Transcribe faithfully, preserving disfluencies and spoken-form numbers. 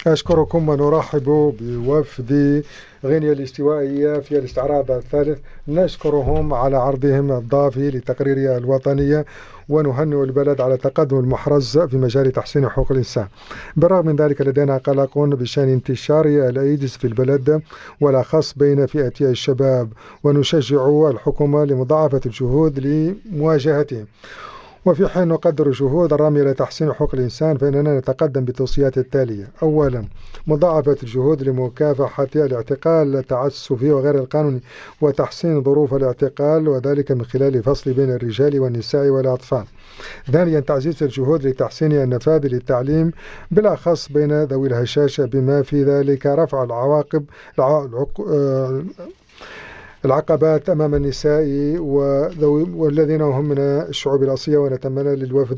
أشكركم ونرحب بوفد غينيا الاستوائية في الاستعراض الثالث. نشكرهم على عرضهم الضافي لتقريرها الوطنية، ونهنئ البلد على تقدم المحرز في مجال تحسين حقوق الإنسان. بالرغم من ذلك لدينا قلق بشأن انتشار الإيدز في البلد والأخص بين فئة الشباب، ونشجع الحكومة لمضاعفة الجهود لمواجهته. وفي حين نقدر الجهود الرامية لتحسين حقوق الإنسان، فإننا نتقدم بالتوصيات التالية. أولا، مضاعفة الجهود لمكافحة الاعتقال التعسفي وغير القانوني وتحسين ظروف الاعتقال، وذلك من خلال فصل بين الرجال والنساء والأطفال. ثانيا، تعزيز الجهود لتحسين النفاذ للتعليم بالأخص بين ذوي الهشاشة، بما في ذلك رفع العواقب العقبات أمام النساء وذوي والذين هم من الشعوب الأصلية. ونتمنى للوفد